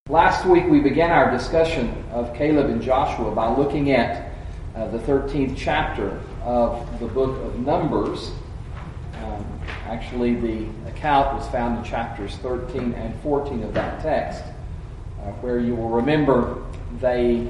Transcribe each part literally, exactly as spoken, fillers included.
Last week we began our discussion of Caleb and Joshua by looking at uh, the thirteenth chapter of the book of Numbers. Um, actually, the account was found in chapters thirteen and fourteen of that text, uh, where you will remember they,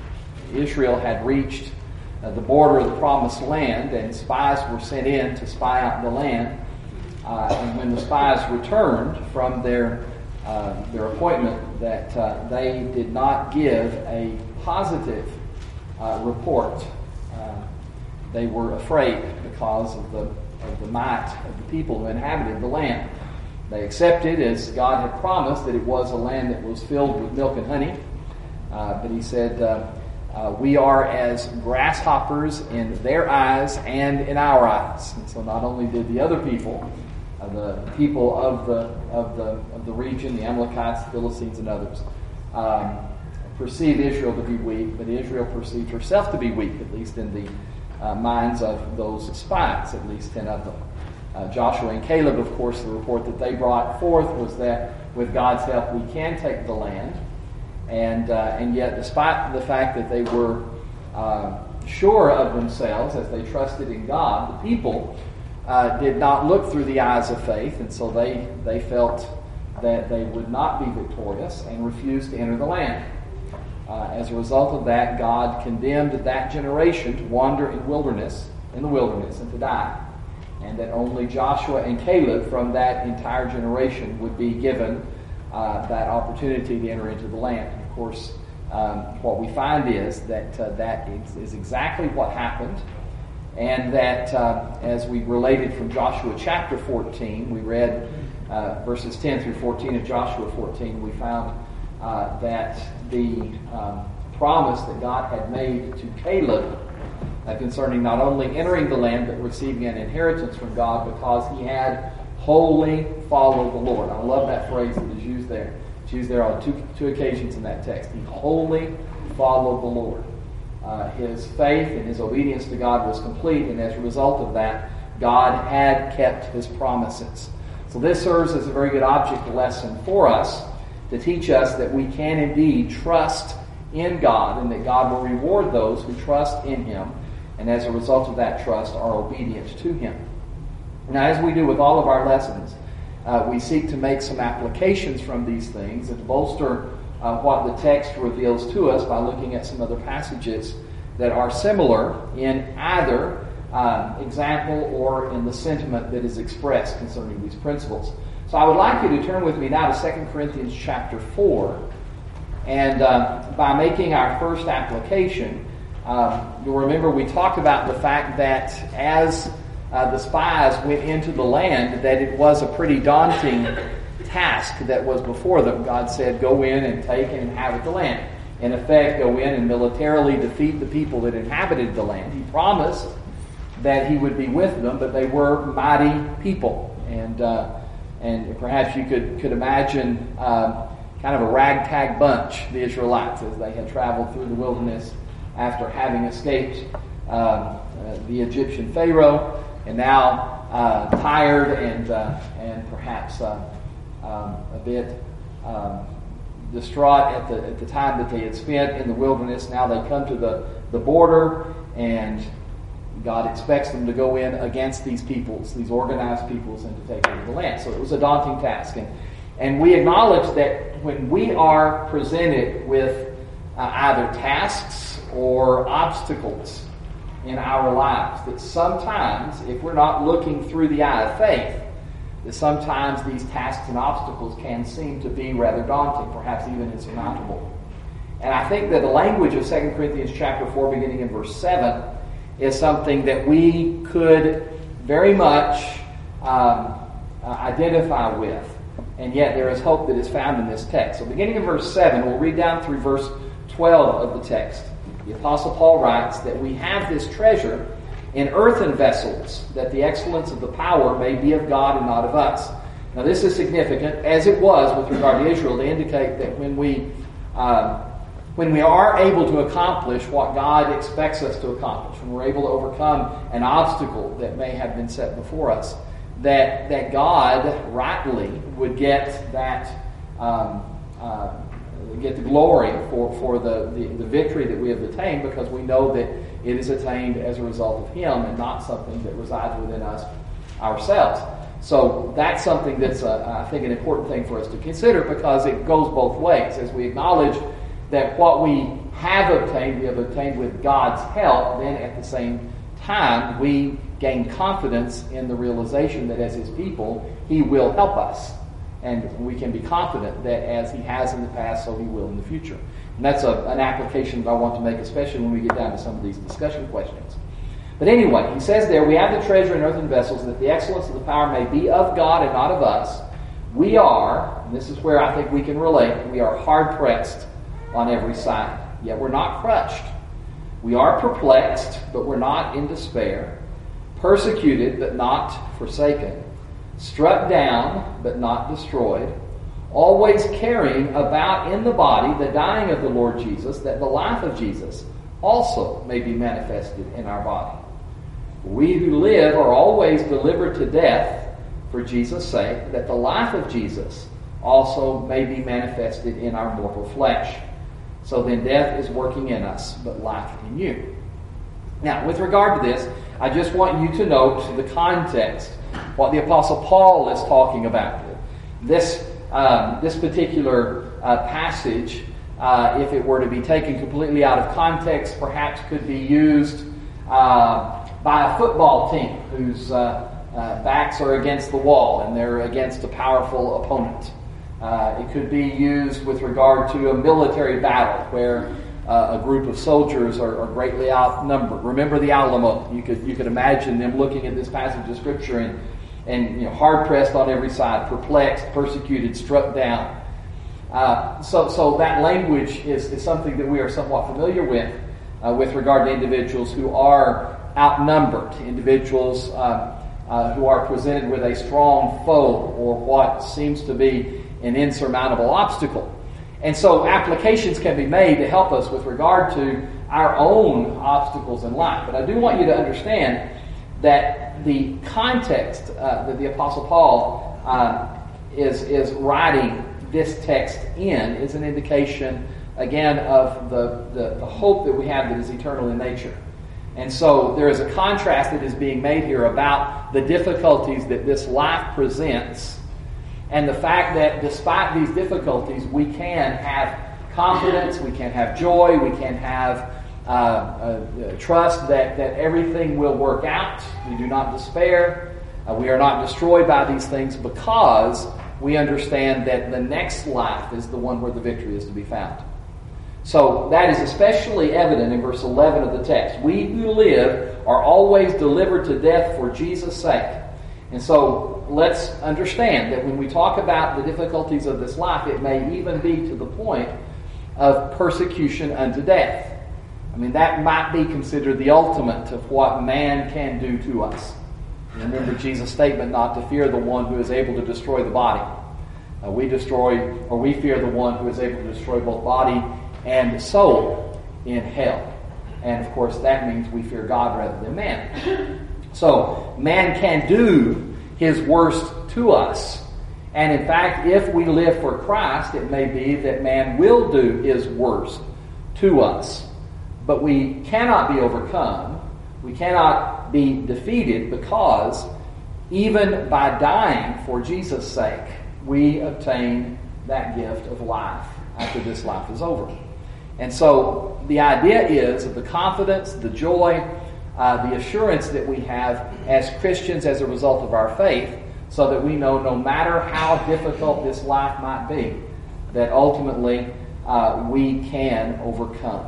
Israel had reached uh, the border of the promised land, and spies were sent in to spy out the land. Uh, and when the spies returned from their Uh, their appointment, that uh, they did not give a positive uh, report. Uh, they were afraid because of the of the might of the people who inhabited the land. They accepted, as God had promised, that it was a land that was filled with milk and honey. Uh, but He said, uh, uh, "We are as grasshoppers in their eyes and in our eyes." And so, not only did the other people, Uh, the people of the of the of the region, the Amalekites, the Philistines, and others, um, perceived Israel to be weak, but Israel perceived herself to be weak, at least in the uh, minds of those spies, at least ten of them. Uh, Joshua and Caleb, of course, the report that they brought forth was that with God's help we can take the land, and uh, and yet, despite the fact that they were uh, sure of themselves as they trusted in God, the people Uh, did not look through the eyes of faith, and so they, they felt that they would not be victorious and refused to enter the land. Uh, as a result of that, God condemned that generation to wander in wilderness, in the wilderness, and to die, and that only Joshua and Caleb from that entire generation would be given uh, that opportunity to enter into the land. And of course, um, what we find is that uh, that is, is exactly what happened. And that, uh, as we related from Joshua chapter fourteen, we read uh, verses ten through fourteen of Joshua fourteen, we found uh, that the um, promise that God had made to Caleb uh, concerning not only entering the land, but receiving an inheritance from God because he had wholly followed the Lord. I love that phrase that is used there. It's used there on two, two occasions in that text. He wholly followed the Lord. Uh, his faith and his obedience to God was complete, and as a result of that, God had kept His promises. So this serves as a very good object lesson for us to teach us that we can indeed trust in God, and that God will reward those who trust in Him, and as a result of that trust, are obedient to Him. Now, as we do with all of our lessons, uh, we seek to make some applications from these things and to bolster Uh, what the text reveals to us by looking at some other passages that are similar in either um, example or in the sentiment that is expressed concerning these principles. So I would like you to turn with me now to Second Corinthians chapter four, and uh, by making our first application, um, you'll remember we talked about the fact that as uh, the spies went into the land, that it was a pretty daunting task that was before them. God said, go in and take and inhabit the land. In effect, go in and militarily defeat the people that inhabited the land. He promised that He would be with them, but they were mighty people. And uh, and perhaps you could, could imagine uh, kind of a ragtag bunch, the Israelites, as they had traveled through the wilderness after having escaped uh, uh, the Egyptian Pharaoh, and now uh, tired and, uh, and perhaps Uh, Um, a bit um, distraught at the at the time that they had spent in the wilderness. Now they come to the, the border, and God expects them to go in against these peoples, these organized peoples, and to take over the land. So it was a daunting task. And, and we acknowledge that when we are presented with uh, either tasks or obstacles in our lives, that sometimes, if we're not looking through the eye of faith, that sometimes these tasks and obstacles can seem to be rather daunting, perhaps even insurmountable. And I think that the language of Second Corinthians chapter four, beginning in verse seven, is something that we could very much um, uh, identify with. And yet there is hope that is found in this text. So beginning in verse seven, we'll read down through verse twelve of the text. The Apostle Paul writes that we have this treasure in earthen vessels, that the excellence of the power may be of God and not of us. Now this is significant, as it was with regard to Israel, to indicate that when we uh, when we are able to accomplish what God expects us to accomplish, when we're able to overcome an obstacle that may have been set before us, that that God rightly would get that um, uh, get the glory for, for the, the, the victory that we have attained, because we know that it is attained as a result of Him and not something that resides within us ourselves. So that's something that's, uh, I think, an important thing for us to consider, because it goes both ways. As we acknowledge that what we have obtained, we have obtained with God's help, then at the same time we gain confidence in the realization that as His people, He will help us. And we can be confident that as He has in the past, so He will in the future. And that's a, an application that I want to make, especially when we get down to some of these discussion questions. But anyway, he says there, we have the treasure in earthen vessels, that the excellence of the power may be of God and not of us. We are, and this is where I think we can relate, we are hard-pressed on every side. Yet we're not crushed. We are perplexed, but we're not in despair. Persecuted, but not forsaken. Struck down, but not destroyed. Always carrying about in the body the dying of the Lord Jesus, that the life of Jesus also may be manifested in our body. We who live are always delivered to death for Jesus' sake, that the life of Jesus also may be manifested in our mortal flesh. So then death is working in us, but life in you. Now, with regard to this, I just want you to note the context, what the Apostle Paul is talking about. This, um, this particular uh, passage, uh, if it were to be taken completely out of context, perhaps could be used uh, by a football team whose uh, uh, backs are against the wall and they're against a powerful opponent. Uh, it could be used with regard to a military battle where uh, a group of soldiers are, are greatly outnumbered. Remember the Alamo. You could you could imagine them looking at this passage of Scripture and, and you know, hard-pressed on every side, perplexed, persecuted, struck down. Uh, so, so that language is, is something that we are somewhat familiar with uh, with regard to individuals who are outnumbered, individuals uh, uh, who are presented with a strong foe or what seems to be an insurmountable obstacle. And so applications can be made to help us with regard to our own obstacles in life. But I do want you to understand that the context uh, that the Apostle Paul uh, is, is writing this text in is an indication, again, of the, the, the hope that we have that is eternal in nature. And so there is a contrast that is being made here about the difficulties that this life presents, and the fact that despite these difficulties, we can have confidence, we can have joy, we can have uh, uh, trust that, that everything will work out. We do not despair. Uh, we are not destroyed by these things, because we understand that the next life is the one where the victory is to be found. So that is especially evident in verse eleven of the text. We who live are always delivered to death for Jesus' sake. And so let's understand that when we talk about the difficulties of this life, it may even be to the point of persecution unto death. I mean, that might be considered the ultimate of what man can do to us. Remember Jesus' statement not to fear the one who is able to destroy the body. Uh, we destroy, or we fear the one who is able to destroy both body and soul in hell. And of course, that means we fear God rather than man. So, man can do his worst to us. And in fact, if we live for Christ, it may be that man will do his worst to us. But we cannot be overcome. We cannot be defeated, because even by dying for Jesus' sake, we obtain that gift of life after this life is over. And so the idea is of the confidence, the joy, Uh, the assurance that we have as Christians as a result of our faith, so that we know no matter how difficult this life might be, that ultimately uh, we can overcome.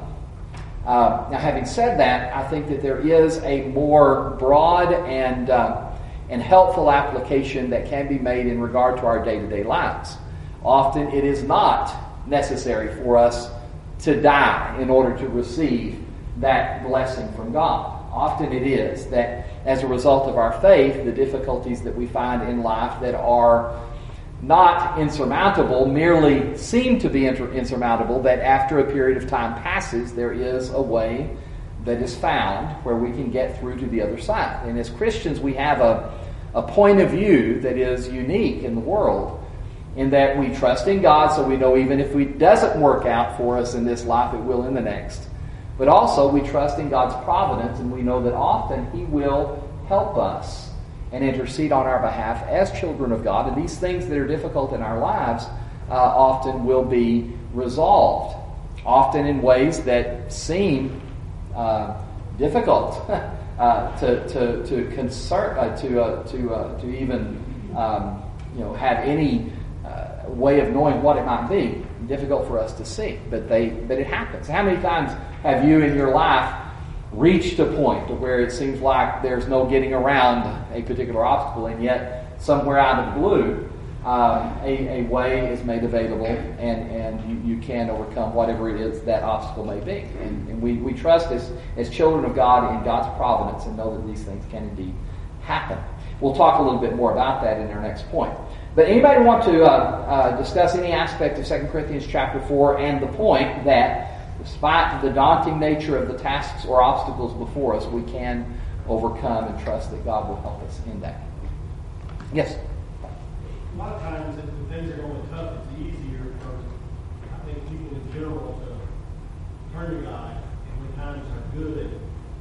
Uh, now, having said that, I think that there is a more broad and uh, and helpful application that can be made in regard to our day-to-day lives. Often it is not necessary for us to die in order to receive that blessing from God. Often it is that as a result of our faith, the difficulties that we find in life that are not insurmountable merely seem to be insurmountable, that after a period of time passes, there is a way that is found where we can get through to the other side. And as Christians, we have a, a point of view that is unique in the world, in that we trust in God, so we know even if it doesn't work out for us in this life, it will in the next. But also we trust in God's providence, and we know that often He will help us and intercede on our behalf as children of God. And these things that are difficult in our lives uh, often will be resolved, often in ways that seem uh, difficult uh, to to to concern uh, to uh, to uh, to even um, you know have any uh, way of knowing what it might be. Difficult for us to see, but they but it happens. How many times have you in your life reached a point to where it seems like there's no getting around a particular obstacle, and yet somewhere out of the blue, um, a, a way is made available, and, and you, you can overcome whatever it is that obstacle may be. And, and we, we trust as, as children of God in God's providence and know that these things can indeed happen. We'll talk a little bit more about that in our next point. But anybody want to uh, uh, discuss any aspect of Second Corinthians chapter four and the point that despite the daunting nature of the tasks or obstacles before us, we can overcome and trust that God will help us in that? Yes? A lot of times, if the things are going tough, it's easier for, I think, people in general to turn to God. And when times are good,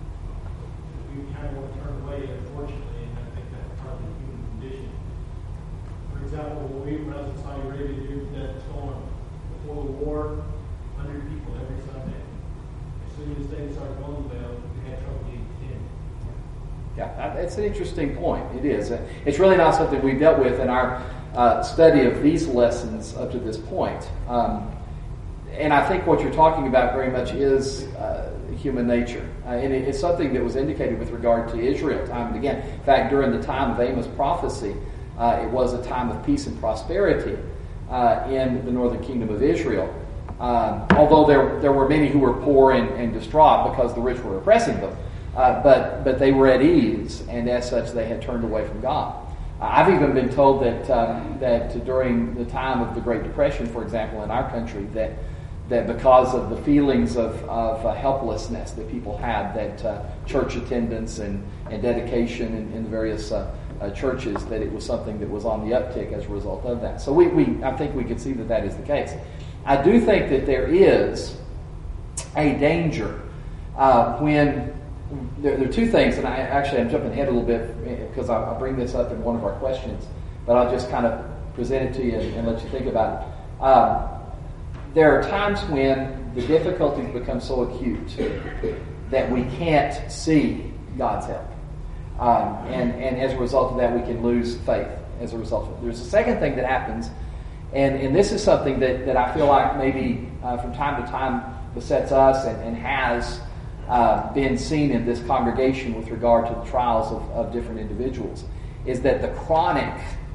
we kind of want to turn away, unfortunately, and I think that's part of the human condition. For example, when we when I was in Saudi Arabia, years that was going before the war, one hundred people every Sunday. As soon as things started going well, we had trouble getting ten. Yeah, that's an interesting point. It is. It's really not something we've dealt with in our uh, study of these lessons up to this point. Um, and I think what you're talking about very much is uh, human nature. Uh, and it, it's something that was indicated with regard to Israel time and again. In fact, during the time of Amos' prophecy, uh, it was a time of peace and prosperity uh, in the northern kingdom of Israel. Um, although there there were many who were poor and, and distraught because the rich were oppressing them. Uh, but but they were at ease, and as such they had turned away from God. Uh, I've even been told that um, that during the time of the Great Depression, for example, in our country, that that because of the feelings of, of uh, helplessness that people had, that uh, church attendance and, and dedication in, in the various uh, uh, churches, that it was something that was on the uptick as a result of that. So we, we I think we can see that that is the case. I do think that there is a danger uh, when there, there are two things, and I actually I'm jumping ahead a little bit because I, I bring this up in one of our questions, but I'll just kind of present it to you and, and let you think about it. Um, there are times when the difficulties become so acute that we can't see God's help, um, and and as a result of that, we can lose faith. As a result of it, there's a second thing that happens. And and this is something that, that I feel like maybe uh, from time to time besets us and, and has uh, been seen in this congregation with regard to the trials of, of different individuals, is that the chronic,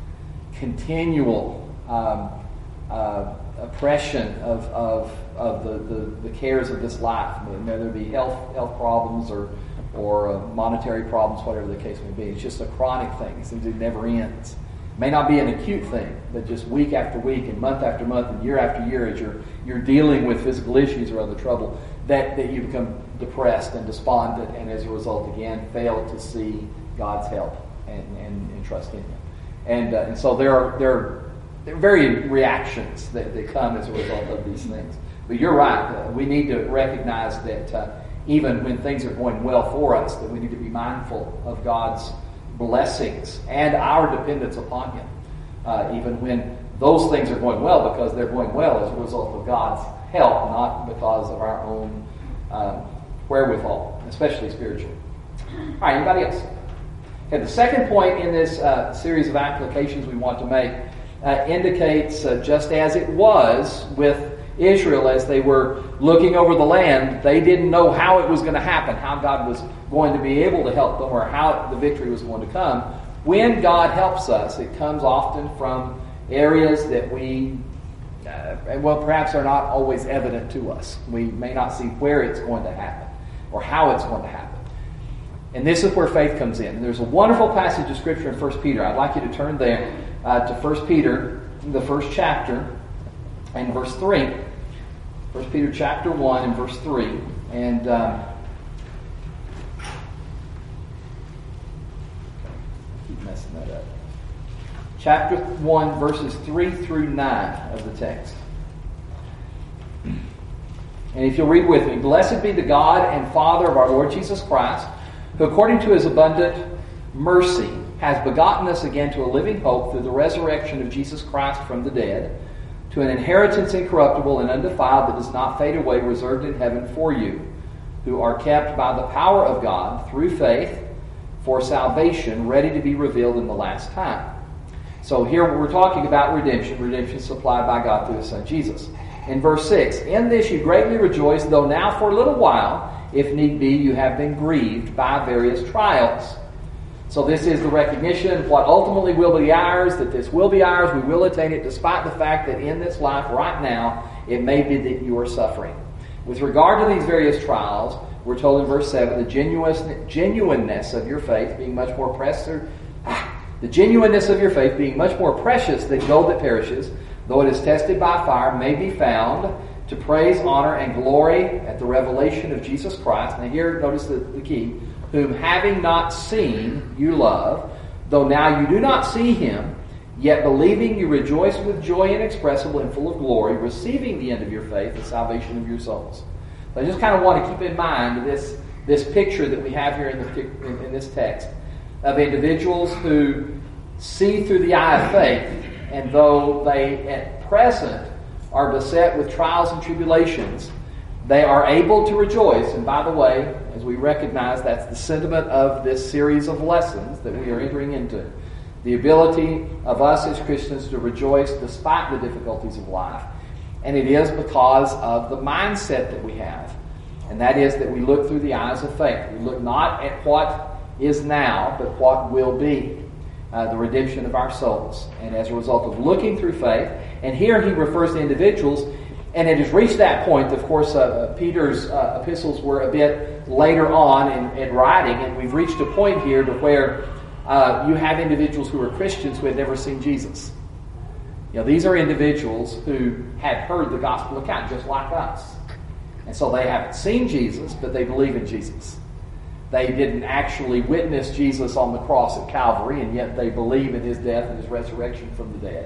continual um, uh, oppression of of, of the, the, the cares of this life, whether it be health health problems or or uh, monetary problems, whatever the case may be. It's just a chronic thing. It seems it never ends. It may not be an acute thing, but just week after week and month after month and year after year, as you're you're dealing with physical issues or other trouble, that, that you become depressed and despondent, and as a result, again, fail to see God's help and, and, and trust in Him. And uh, and so there are there are, there are varying reactions that, that come as a result of these things. But you're right. Uh, we need to recognize that uh, even when things are going well for us, that we need to be mindful of God's blessings and our dependence upon Him, uh, even when those things are going well, because they're going well as a result of God's help, not because of our own um, wherewithal, especially spiritually. All right, anybody else? Okay, the second point in this uh, series of applications we want to make uh, indicates, uh, just as it was with Israel as they were looking over the land, they didn't know how it was going to happen, how God was going to be able to help them, or how the victory was going to come. When God helps us, it comes often from areas that we, uh, well, perhaps are not always evident to us. We may not see where it's going to happen or how it's going to happen. And this is where faith comes in. And there's a wonderful passage of Scripture in First Peter. I'd like you to turn there uh, to First Peter, the first chapter, and verse three. First Peter chapter one and verse three. And um, keep messing that up. chapter one, verses three through nine of the text. And if you'll read with me, "Blessed be the God and Father of our Lord Jesus Christ, who according to his abundant mercy has begotten us again to a living hope through the resurrection of Jesus Christ from the dead, to an inheritance incorruptible and undefiled that does not fade away, reserved in heaven for you, who are kept by the power of God through faith for salvation, ready to be revealed in the last time." So here we're talking about redemption, redemption supplied by God through His Son Jesus. In verse six, "In this you greatly rejoice, though now for a little while, if need be, you have been grieved by various trials." So this is the recognition of what ultimately will be ours, that this will be ours, we will attain it, despite the fact that in this life right now, it may be that you are suffering. With regard to these various trials, we're told in verse seven, the genuineness of your faith being much more precious, the genuineness of your faith being much more precious than gold that perishes, though it is tested by fire, may be found to praise, honor, and glory at the revelation of Jesus Christ. Now here, notice the, the key, "whom having not seen, you love, though now you do not see him, yet believing you rejoice with joy inexpressible and full of glory, receiving the end of your faith, the salvation of your souls." So I just kind of want to keep in mind this, this picture that we have here in, the, in, in this text of individuals who see through the eye of faith, and though they at present are beset with trials and tribulations, they are able to rejoice. And by the way, as we recognize, that's the sentiment of this series of lessons that we are entering into. The ability of us as Christians to rejoice despite the difficulties of life. And it is because of the mindset that we have. And that is that we look through the eyes of faith. We look not at what is now, but what will be. Uh, the redemption of our souls. And as a result of looking through faith, and here he refers to individuals, and it has reached that point. Of course, uh, Peter's uh, epistles were a bit later on in, in writing, and we've reached a point here to where uh, you have individuals who are Christians who had never seen Jesus. You know, these are individuals who had heard the gospel account just like us. And so they haven't seen Jesus, but they believe in Jesus. They didn't actually witness Jesus on the cross at Calvary, and yet they believe in His death and His resurrection from the dead,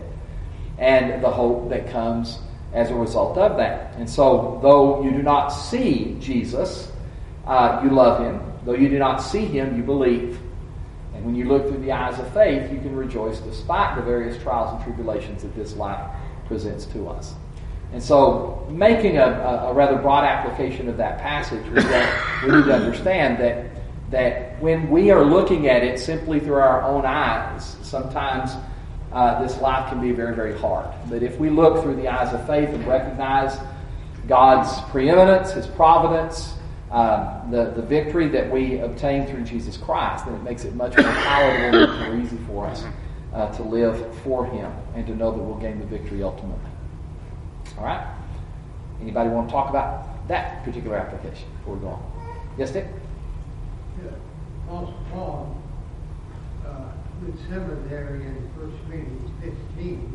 and the hope that comes as a result of that. And so, though you do not see Jesus, uh, you love Him. Though you do not see Him, you believe. And when you look through the eyes of faith, you can rejoice despite the various trials and tribulations that this life presents to us. And so, making a, a, a rather broad application of that passage, we, we need to understand that that when we are looking at it simply through our own eyes, sometimes uh, this life can be very, very hard. But if we look through the eyes of faith and recognize God's preeminence, His providence, uh, the, the victory that we obtain through Jesus Christ, then it makes it much more palatable and more easy for us uh, to live for Him and to know that we'll gain the victory ultimately. All right? Anybody want to talk about that particular application before we go on? Yes, Dick? Yeah. Apostle Paul, uh, with seminary in First Corinthians fifteen.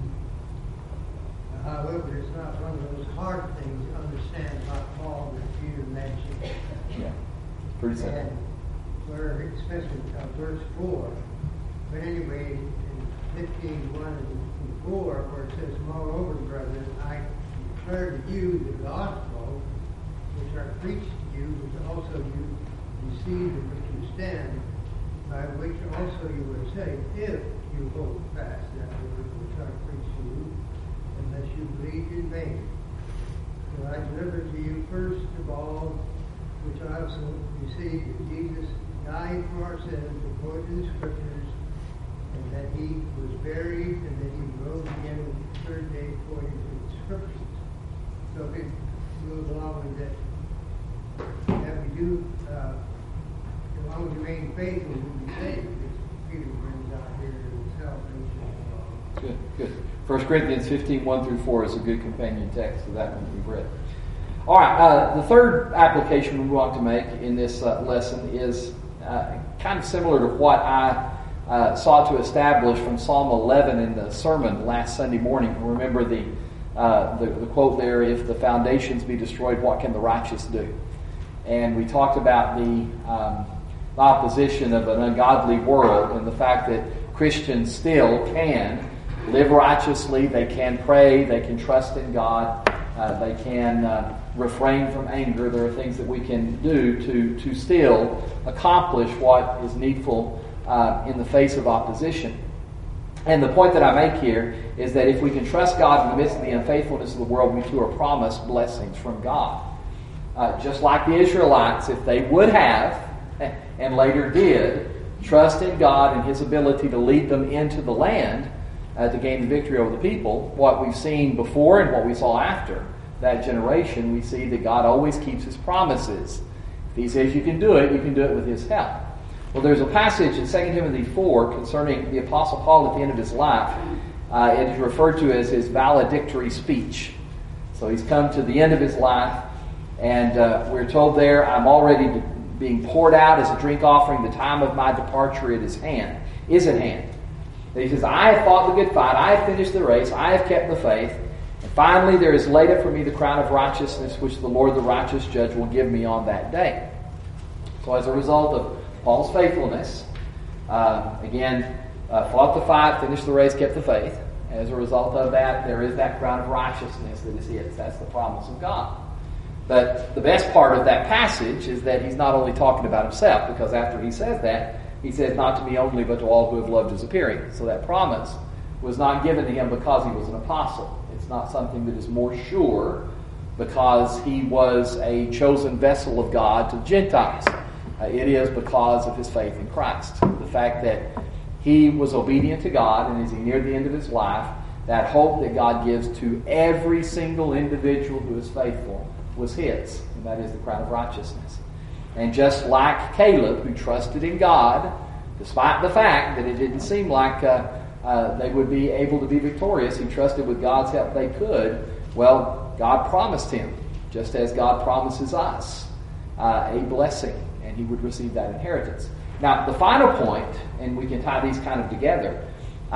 Uh, however, it's not one of those hard things to understand like Paul that Peter mentioned. Yeah, pretty simple. And where, especially uh, verse four. But anyway, in fifteen, one and four, where it says, "Moreover, brethren, I declare to you the gospel which I preached to you, which also you received and which you stand, by which also you were saved, if you hold fast that word which I preached to you, unless you believe in vain. For I delivered to you first of all, which I also received, that Jesus died for our sins according to the Scriptures, and that He was buried, and that He rose again on the third day according to the Scriptures." So it goes along with that. That we do, uh, as long as we remain faithful, we'll be saved. Peter brings out here the salvation. Good, good. First Corinthians fifteen, one through four is a good companion text to that one we've read. All right, uh, the third application we want to make in this uh, lesson is uh, kind of similar to what I uh, sought to establish from Psalm eleven in the sermon last Sunday morning. Remember the, uh, the, the quote there, "If the foundations be destroyed, what can the righteous do?" And we talked about the um, opposition of an ungodly world and the fact that Christians still can live righteously, they can pray, they can trust in God, uh, they can uh, refrain from anger. There are things that we can do to, to still accomplish what is needful uh, in the face of opposition. And the point that I make here is that if we can trust God in the midst of the unfaithfulness of the world, we too are promised blessings from God. Uh, just like the Israelites, if they would have, and later did, trust in God and His ability to lead them into the land uh, to gain the victory over the people, what we've seen before and what we saw after that generation, we see that God always keeps His promises. If He says you can do it, you can do it with His help. Well, there's a passage in Second Timothy four concerning the Apostle Paul at the end of his life. Uh, it is referred to as his valedictory speech. So he's come to the end of his life, and uh, we're told there, I'm already being poured out as a drink offering. The time of my departure at his hand is at hand. And he says, I have fought the good fight. I have finished the race. I have kept the faith. And finally, there is laid up for me the crown of righteousness, which the Lord, the righteous judge, will give me on that day. So as a result of Paul's faithfulness, uh, again, uh, fought the fight, finished the race, kept the faith. As a result of that, there is that crown of righteousness that is his. That's the promise of God. But the best part of that passage is that he's not only talking about himself, because after he says that, he says, not to me only, but to all who have loved his appearing. So that promise was not given to him because he was an apostle. It's not something that is more sure because he was a chosen vessel of God to the Gentiles. Uh, it is because of his faith in Christ. The fact that he was obedient to God, and as he neared the end of his life, that hope that God gives to every single individual who is faithful was his, and that is the crown of righteousness. And just like Caleb, who trusted in God, despite the fact that it didn't seem like uh, uh, they would be able to be victorious, he trusted with God's help they could. Well, God promised him, just as God promises us, uh, a blessing, and he would receive that inheritance. Now, the final point, and we can tie these kind of together,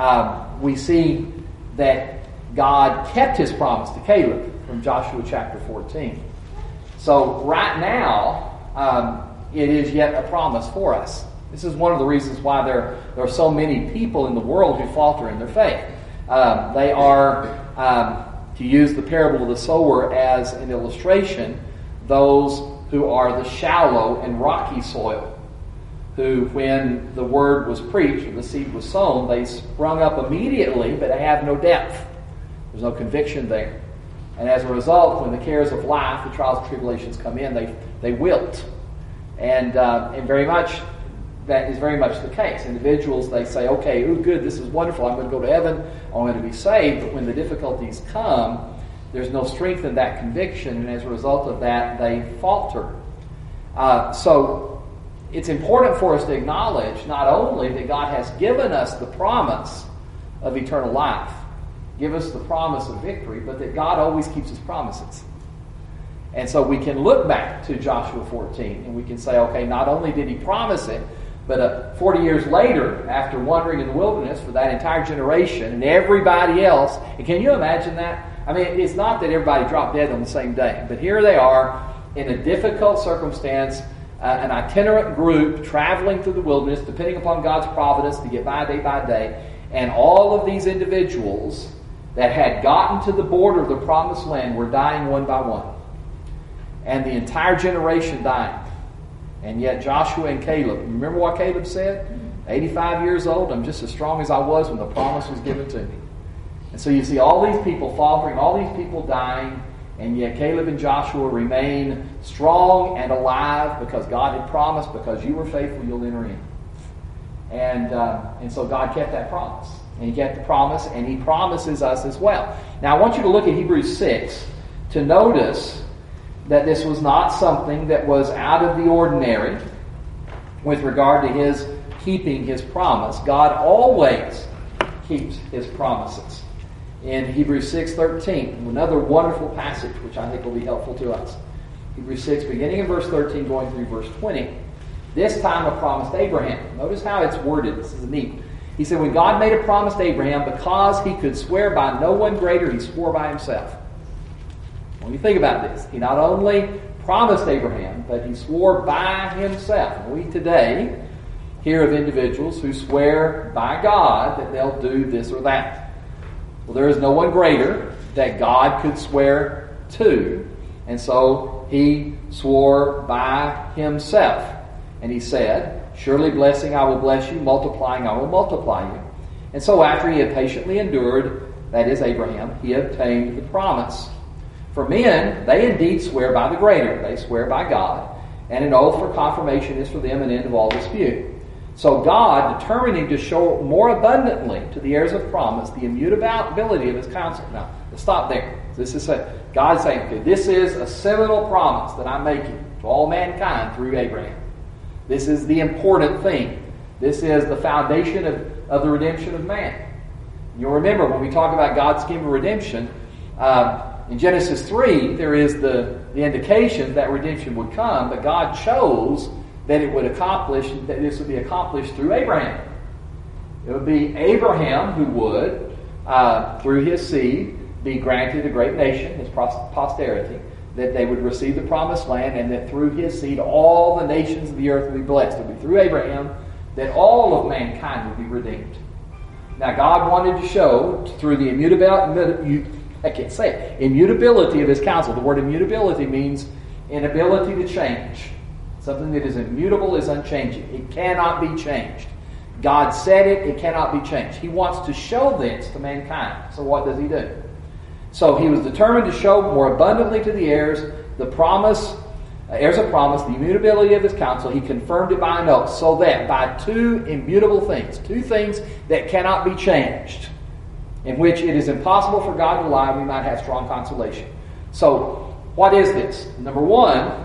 um, we see that God kept his promise to Caleb from Joshua chapter fourteen. So right now, um, it is yet a promise for us. This is one of the reasons why there, there are so many people in the world who falter in their faith. Um, they are, um, to use the parable of the sower as an illustration, those who are the shallow and rocky soil, who, when the word was preached and the seed was sown, they sprung up immediately, but they have no depth. There's no conviction there. And as a result, when the cares of life, the trials and tribulations come in, they they wilt. And uh, and very much, that is very much the case. Individuals, they say, okay, ooh, good, this is wonderful, I'm going to go to heaven, I'm going to be saved. But when the difficulties come, there's no strength in that conviction, and as a result of that, they falter. Uh, so it's important for us to acknowledge not only that God has given us the promise of eternal life, give us the promise of victory, but that God always keeps his promises. And so we can look back to Joshua fourteen and we can say, okay, not only did he promise it, but uh, forty years later, after wandering in the wilderness for that entire generation and everybody else, and can you imagine that? I mean, it's not that everybody dropped dead on the same day, but here they are in a difficult circumstance, uh, an itinerant group traveling through the wilderness, depending upon God's providence to get by day by day, and all of these individuals that had gotten to the border of the promised land were dying one by one. And the entire generation dying. And yet Joshua and Caleb, remember what Caleb said? eighty-five years old, I'm just as strong as I was when the promise was given to me. And so you see all these people faltering, all these people dying, and yet Caleb and Joshua remain strong and alive because God had promised, because you were faithful, you'll enter in. And, uh, and so God kept that promise. And he kept the promise, and he promises us as well. Now I want you to look at Hebrews six to notice that this was not something that was out of the ordinary with regard to his keeping his promise. God always keeps his promises. In Hebrews six thirteen, another wonderful passage which I think will be helpful to us. Hebrews six, beginning in verse thirteen, going through verse twenty. This time a promise to Abraham. Notice how it's worded. This is neat. He said, when God made a promise to Abraham, because he could swear by no one greater, he swore by himself. When you think about this, he not only promised Abraham, but he swore by himself. And we today hear of individuals who swear by God that they'll do this or that. Well, there is no one greater that God could swear to. And so he swore by himself. And he said, surely blessing I will bless you, multiplying I will multiply you. And so after he had patiently endured, that is Abraham, he obtained the promise. For men, they indeed swear by the greater. They swear by God. And an oath for confirmation is for them an end of all dispute. So God, determining to show more abundantly to the heirs of promise the immutability of his counsel. Now, let's stop there. This is a, God saying, okay, this is a seminal promise that I'm making to all mankind through Abraham. This is the important thing. This is the foundation of, of the redemption of man. You'll remember when we talk about God's scheme of redemption, uh, in Genesis three, there is the, the indication that redemption would come, but God chose that it would accomplish, that this would be accomplished through Abraham. It would be Abraham who would, uh, through his seed, be granted a great nation, his posterity, that they would receive the promised land, and that through his seed all the nations of the earth would be blessed. It would be through Abraham that all of mankind would be redeemed. Now God wanted to show through the immutability, I can't say it, immutability of his counsel. The word immutability means inability to change. Something that is immutable is unchanging. It cannot be changed. God said it, it cannot be changed. He wants to show this to mankind. So what does he do? So he was determined to show more abundantly to the heirs the promise, uh, heirs of promise, the immutability of his counsel. He confirmed it by an oath, so that by two immutable things, two things that cannot be changed, in which it is impossible for God to lie, we might have strong consolation. So what is this? Number one,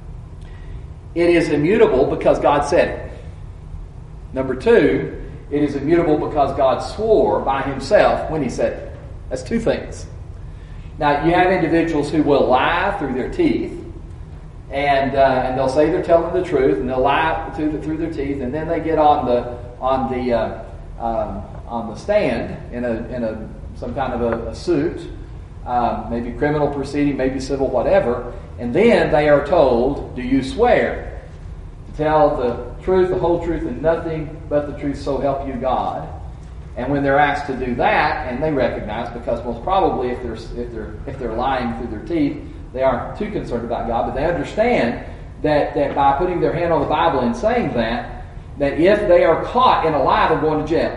it is immutable because God said it. Number two, it is immutable because God swore by himself when he said it. That's two things. Now, you have individuals who will lie through their teeth, and uh, and they'll say they're telling the truth, and they'll lie through, the, through their teeth, and then they get on the on the uh, um, on the stand in a in a some kind of a, a suit, um, maybe criminal proceeding, maybe civil, whatever, and then they are told, "Do you swear to tell the truth, the whole truth, and nothing but the truth, so help you God?" And when they're asked to do that, and they recognize, because most probably if they're if they're if they're lying through their teeth, they aren't too concerned about God, but they understand that that by putting their hand on the Bible and saying that, that if they are caught in a lie, they're going to jail.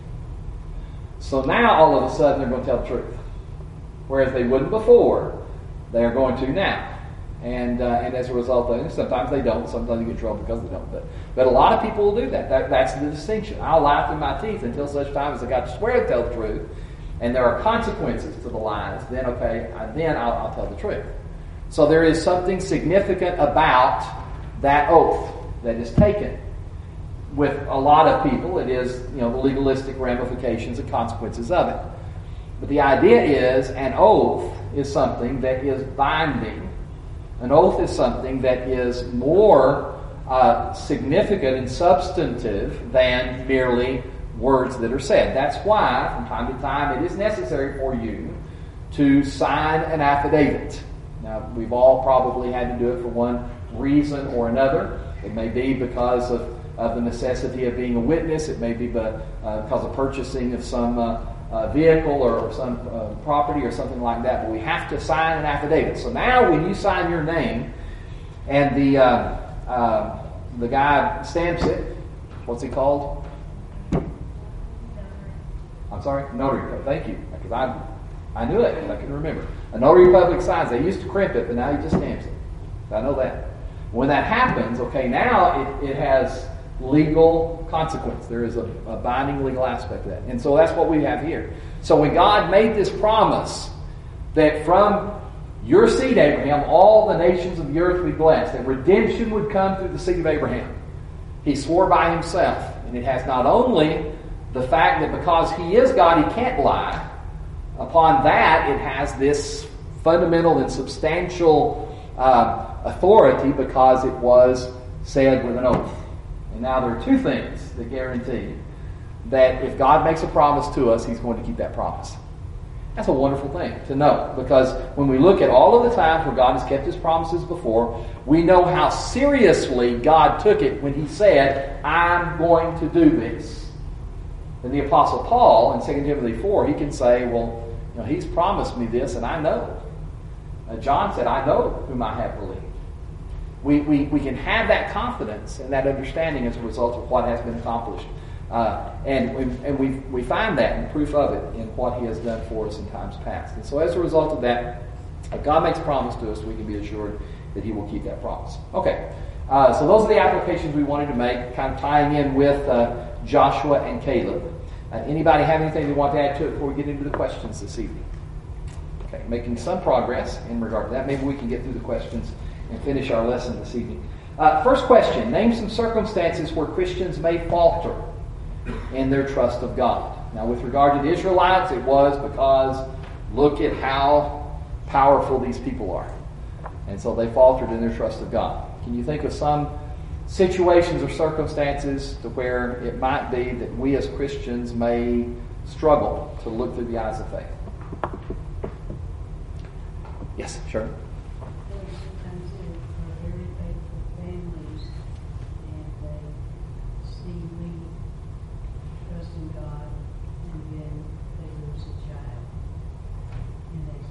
So now all of a sudden they're going to tell the truth, whereas they wouldn't before. They are going to now. And uh, and as a result of it, sometimes they don't, sometimes they get in trouble because they don't. But but a lot of people will do that. that. That's the distinction. I'll lie through my teeth until such time as I got to swear to tell the truth, and there are consequences to the lies. Then, okay, I, then I'll, I'll tell the truth. So there is something significant about that oath that is taken. With a lot of people, it is, you know, the legalistic ramifications and consequences of it. But the idea is an oath is something that is binding. An oath is something that is more uh, significant and substantive than merely words that are said. That's why, from time to time, it is necessary for you to sign an affidavit. Now, we've all probably had to do it for one reason or another. It may be because of, of the necessity of being a witness. It may be by, uh, because of purchasing of some uh, uh, vehicle or, or some uh, property or something like that. But we have to sign an affidavit. So now when you sign your name and the uh, uh, the guy stamps it, what's he called? I'm sorry? Notary. Thank you. Because I I knew it, but I couldn't remember. A notary public signs. They used to crimp it, but now he just stamps it. I know that. When that happens, okay, now it, it has legal consequence. There is a, a binding legal aspect of that. And so that's what we have here. So when God made this promise that from your seed, Abraham, all the nations of the earth would be blessed, that redemption would come through the seed of Abraham, he swore by himself. And it has not only the fact that because he is God, he can't lie. Upon that, it has this fundamental and substantial uh, authority because it was said with an oath. And now there are two things that guarantee that if God makes a promise to us, he's going to keep that promise. That's a wonderful thing to know, because when we look at all of the times where God has kept his promises before, we know how seriously God took it when he said, I'm going to do this. Then the Apostle Paul in Second Timothy four, he can say, well, you know, he's promised me this and I know. Uh, John said, I know whom I have believed. We, we, we can have that confidence and that understanding as a result of what has been accomplished. Uh, and we, and we, we find that and proof of it in what he has done for us in times past. And so as a result of that, if God makes a promise to us, we can be assured that he will keep that promise. Okay, uh, so those are the applications we wanted to make, kind of tying in with uh, Joshua and Caleb. Uh, anybody have anything they want to add to it before we get into the questions this evening? Okay, making some progress in regard to that. Maybe we can get through the questions and finish our lesson this evening. Uh, first question, name some circumstances where Christians may falter in their trust of God. Now, with regard to the Israelites, it was because look at how powerful these people are. And so they faltered in their trust of God. Can you think of some situations or circumstances to where it might be that we as Christians may struggle to look through the eyes of faith? Yes, sure. Sometimes they are very faithful families, and they see me trusting God, and then they lose a child, and they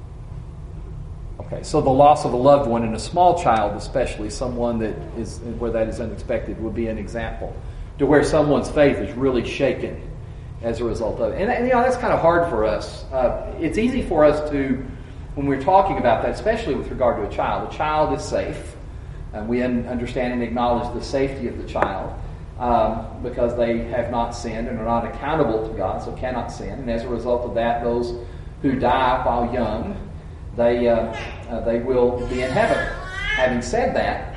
say, Okay, so the loss of a loved one, and a small child especially, someone that is where that is unexpected, would be an example to where someone's faith is really shaken as a result of it. And, and you know, that's kind of hard for us. Uh, it's easy for us to, when we're talking about that, especially with regard to a child, a child is safe, and we understand and acknowledge the safety of the child um, because they have not sinned and are not accountable to God, so cannot sin. And as a result of that, those who die while young, they uh, uh, they will be in heaven. Having said that,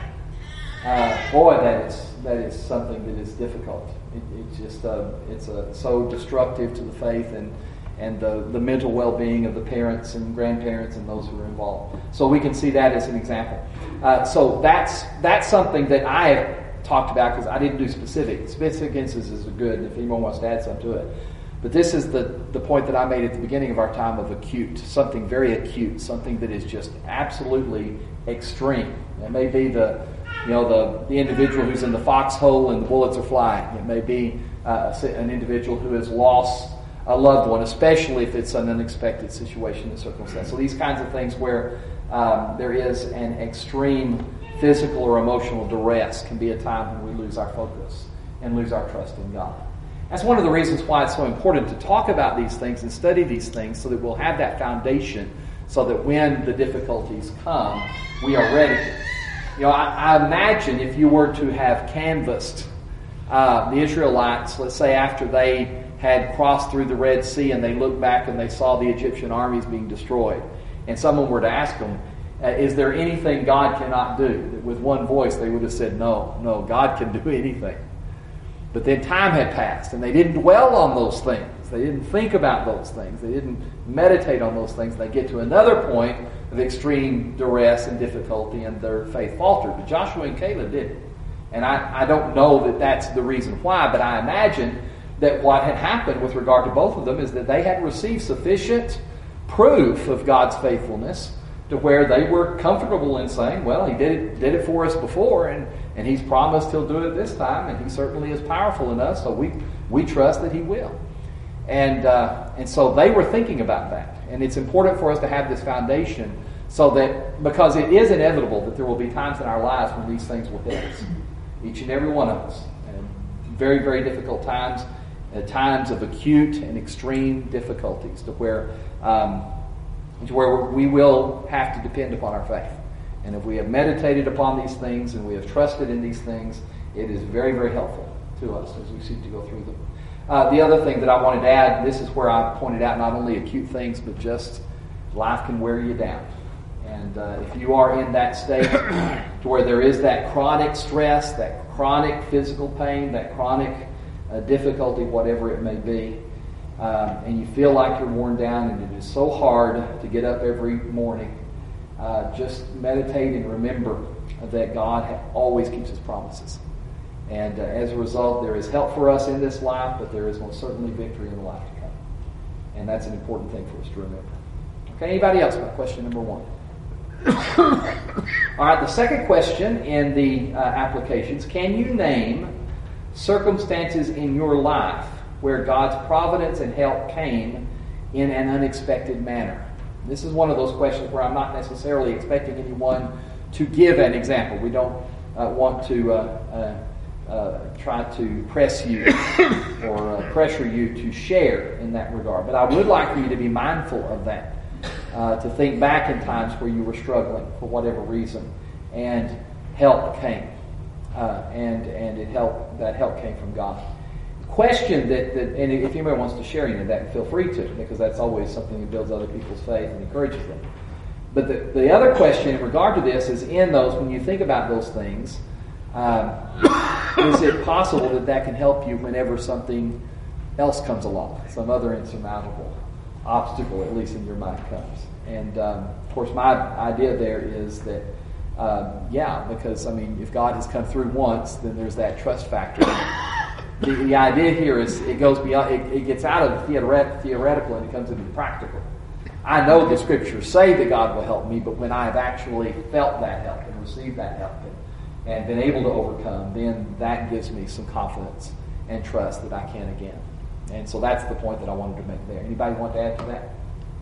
uh, boy, that is that is something that is difficult. It, it's just uh, it's uh, so destructive to the faith and. and the, the mental well-being of the parents and grandparents and those who are involved. So we can see that as an example. Uh, so that's that's something that I have talked about because I didn't do specific. Specific instances are good, and if anyone wants to add something to it. But this is the, the point that I made at the beginning of our time of acute, something very acute, something that is just absolutely extreme. It may be the you know the, the individual who's in the foxhole and the bullets are flying. It may be uh, an individual who has lost a loved one, especially if it's an unexpected situation and circumstance. So these kinds of things where um, there is an extreme physical or emotional duress can be a time when we lose our focus and lose our trust in God. That's one of the reasons why it's so important to talk about these things and study these things so that we'll have that foundation so that when the difficulties come, we are ready. You know, I, I imagine if you were to have canvassed uh, the Israelites, let's say after they had crossed through the Red Sea and they looked back and they saw the Egyptian armies being destroyed, and someone were to ask them, uh, is there anything God cannot do? With one voice they would have said, no, no, God can do anything. But then time had passed and they didn't dwell on those things. They didn't think about those things. They didn't meditate on those things. They get to another point of extreme duress and difficulty and their faith faltered. But Joshua and Caleb didn't. And I, I don't know that that's the reason why, but I imagine that what had happened with regard to both of them is that they had received sufficient proof of God's faithfulness to where they were comfortable in saying, well, he did it, did it for us before, and, and he's promised he'll do it this time, and he certainly is powerful enough, so we, we trust that he will. And, uh, and so they were thinking about that. And it's important for us to have this foundation so that, because it is inevitable that there will be times in our lives when these things will hit us. Each and every one of us. And very, very difficult times. At times of acute and extreme difficulties to where um, to where we will have to depend upon our faith. And if we have meditated upon these things and we have trusted in these things, it is very, very helpful to us as we seek to go through them. Uh, the other thing that I wanted to add, this is where I pointed out not only acute things, but just life can wear you down. And uh, if you are in that state to where there is that chronic stress, that chronic physical pain, that chronic Uh, difficulty, whatever it may be, um, and you feel like you're worn down and it is so hard to get up every morning, uh, just meditate and remember that God ha- always keeps his promises. And uh, as a result, there is help for us in this life, but there is most certainly victory in the life to come. And that's an important thing for us to remember. Okay, anybody else about question number one? All right, the second question in the uh, applications, can you name circumstances in your life where God's providence and help came in an unexpected manner? This is one of those questions where I'm not necessarily expecting anyone to give an example. We don't uh, want to uh, uh, uh, try to press you or uh, pressure you to share in that regard. But I would like for you to be mindful of that, uh, to think back in times where you were struggling for whatever reason, and help came, uh, and and it helped. That help came from God. Question that, that, and if anybody wants to share any of that, feel free to, because that's always something that builds other people's faith and encourages them. But the, the other question in regard to this is, in those, when you think about those things, um, is it possible that that can help you whenever something else comes along, some other insurmountable obstacle, at least in your mind, comes? And um, of course, my idea there is that, um, yeah, because I mean, if God has come through once, then there's that trust factor. The, the idea here is it goes beyond, it, it gets out of the theoret- theoretical and it comes into the practical. I know the scriptures say that God will help me, but when I have actually felt that help and received that help and, and been able to overcome, then that gives me some confidence and trust that I can again. And so that's the point that I wanted to make there. Anybody want to add to that?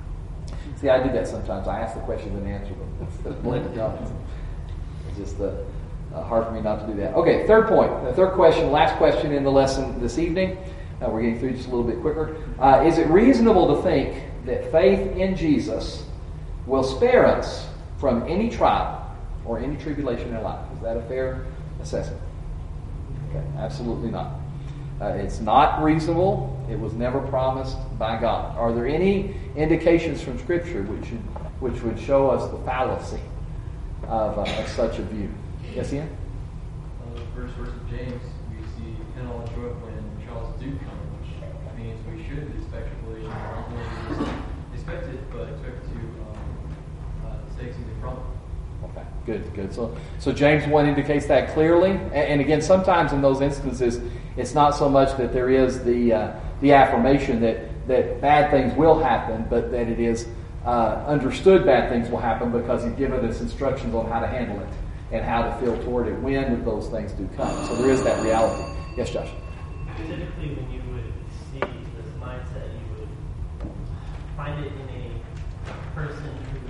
See, I do that sometimes. I ask the questions and answer them instead of letting it go. It's just the... Uh, hard for me not to do that. Okay, third point. The third question, last question in the lesson this evening. Uh, we're getting through just a little bit quicker. Uh, is it reasonable to think that faith in Jesus will spare us from any trial or any tribulation in life? Is that a fair assessment? Okay, absolutely not. Uh, it's not reasonable. It was never promised by God. Are there any indications from Scripture which should, which would show us the fallacy of, uh, of such a view? Yes, Ian? Uh, the first verse of James, we see count all joy when trials do come, which means we should expect tribulation, not only just expect it, but expect to um, uh, stay something from it. Okay, good, good. So, so James one indicates that clearly, and, and again, sometimes in those instances, it's not so much that there is the uh, the affirmation that that bad things will happen, but that it is uh, understood bad things will happen because he's given us instructions on how to handle it and how to feel toward it when those things do come. So there is that reality. Yes, Josh? Typically, when you would see this mindset, you would find it in a person who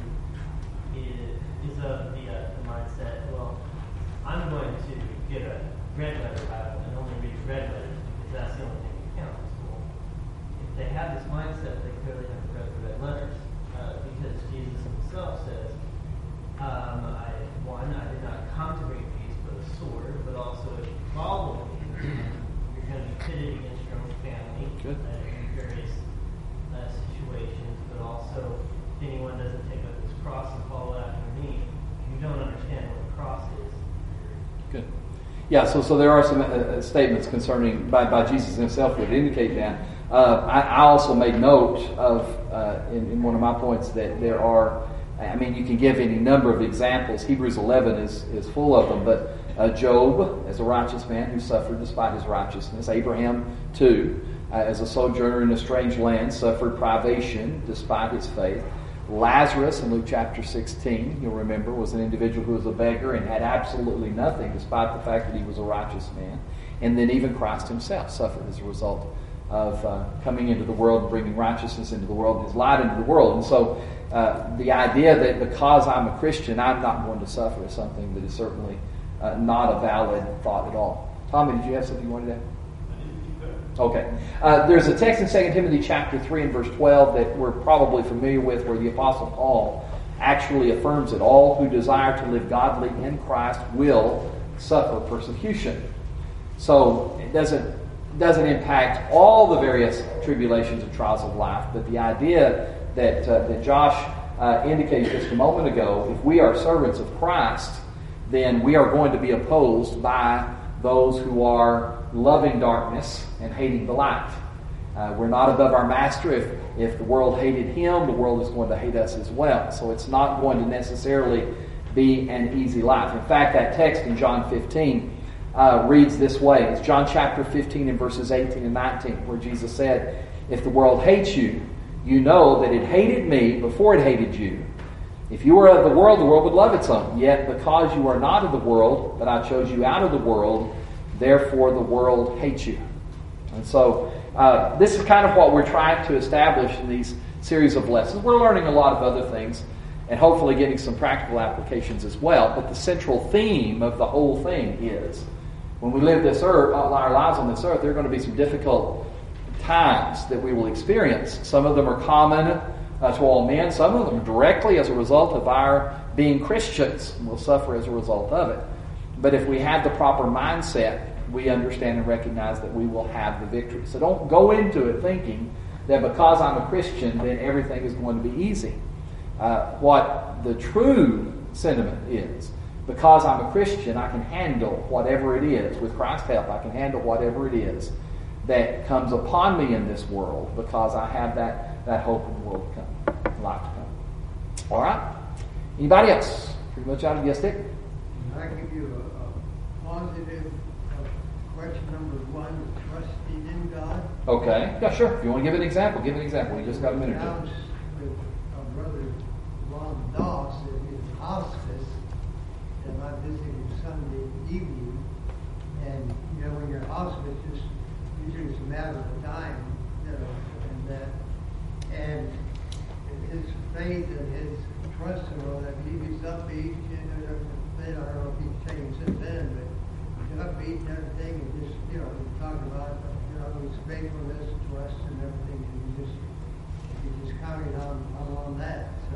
is, is of the, uh, the mindset, well, I'm going to get a red letter Bible and only read red letters because that's the only thing that counts. Well, if they have this mindset, they clearly haven't read the red letters uh, because Jesus himself says, um, I One, I did not come to bring peace, but a sword. But also, if you follow me, you're going to be pitted against your own family uh, in various uh, situations. But also, if anyone doesn't take up this cross and follow after me, you don't understand what the cross is. Good. Yeah. So, so there are some uh, statements concerning by, by Jesus himself that indicate that. Uh, I, I also made note of uh, in, in one of my points that there are. I mean, you can give any number of examples. Hebrews eleven is, is full of them. But uh, Job, as a righteous man who suffered despite his righteousness. Abraham, too, uh, as a sojourner in a strange land, suffered privation despite his faith. Lazarus, in Luke chapter sixteen, you'll remember, was an individual who was a beggar and had absolutely nothing despite the fact that he was a righteous man. And then even Christ himself suffered as a result of uh, coming into the world and bringing righteousness into the world and his light into the world. And so uh, the idea that because I'm a Christian, I'm not going to suffer is something that is certainly uh, not a valid thought at all. Tommy, did you have something you wanted to add? Okay. Uh, there's a text in Second Timothy chapter three and verse twelve that we're probably familiar with where the Apostle Paul actually affirms that all who desire to live godly in Christ will suffer persecution. So it doesn't doesn't impact all the various tribulations and trials of life, but the idea that uh, that Josh uh, indicated just a moment ago, if we are servants of Christ, then we are going to be opposed by those who are loving darkness and hating the light. Uh, we're not above our master. If if the world hated him, the world is going to hate us as well. So it's not going to necessarily be an easy life. In fact, that text in John fifteen uh, reads this way. It's John chapter fifteen and verses eighteen and nineteen, where Jesus said, "If the world hates you, you know that it hated me before it hated you. If you were of the world, the world would love its own. Yet because you are not of the world, but I chose you out of the world, therefore the world hates you." And so Uh, this is kind of what we're trying to establish in these series of lessons. We're learning a lot of other things and hopefully getting some practical applications as well. But the central theme of the whole thing is when we live this earth, our lives on this earth, there are going to be some difficult times that we will experience. Some of them are common uh, to all men. Some of them directly as a result of our being Christians. We'll suffer as a result of it. But if we have the proper mindset, we understand and recognize that we will have the victory. So don't go into it thinking that because I'm a Christian, then everything is going to be easy. Uh, what the true sentiment is, because I'm a Christian, I can handle whatever it is. With Christ's help, I can handle whatever it is that comes upon me in this world because I have that, that hope in the world to come, life to come. All right? Anybody else? Pretty much out of yes, Dick? Can I give you a, a positive uh, question number one, trusting in God? Okay. Yeah, sure. If you want to give an example, give an example. We just got a minute or two. Announced with our brother Ron Doss at his hospice, and I visited him Sunday evening, and you know when you're in hospice, just usually it's a matter of time, you know, and that, and his faith and his trust in all that, he was upbeat, you know, I don't know if he's changed since then, but he's upbeat and everything, and just, you know, talking about, you know, his faithfulness, trust, and everything, and he just, he just counted on, on, on that, so.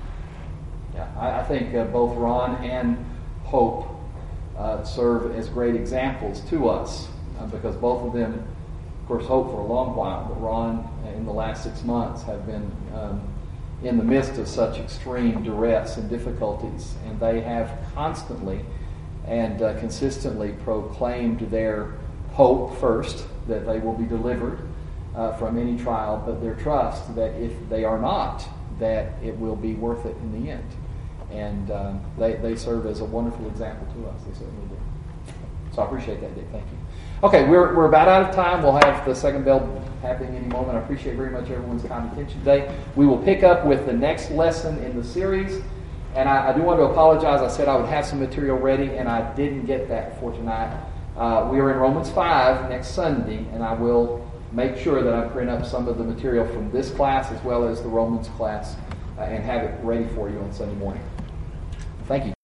Yeah, I, I think uh, both Ron and Hope uh, serve as great examples to us uh, because both of them, of course, Hope for a long while, but Ron uh, in the last six months have been um, in the midst of such extreme duress and difficulties, and they have constantly and uh, consistently proclaimed their hope first that they will be delivered uh, from any trial, but their trust that if they are not, that it will be worth it in the end. And um, they, they serve as a wonderful example to us. They certainly do. So I appreciate that, Dick. Thank you. Okay, we're we're about out of time. We'll have the second bell happening any moment. I appreciate very much everyone's kind attention today. We will pick up with the next lesson in the series. And I, I do want to apologize. I said I would have some material ready, and I didn't get that for tonight. Uh, we are in Romans five next Sunday, and I will make sure that I print up some of the material from this class as well as the Romans class uh, and have it ready for you on Sunday morning. Thank you.